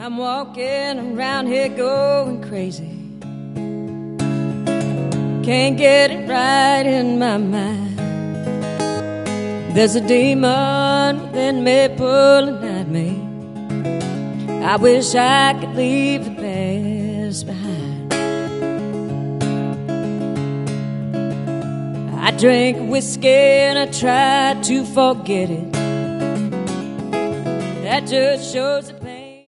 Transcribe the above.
I'm walking around here going crazy. Can't get it right in my mind. There's a demon within me pulling at me. I wish I could leave the past behind. I drink whiskey and I try to forget it. That just shows it.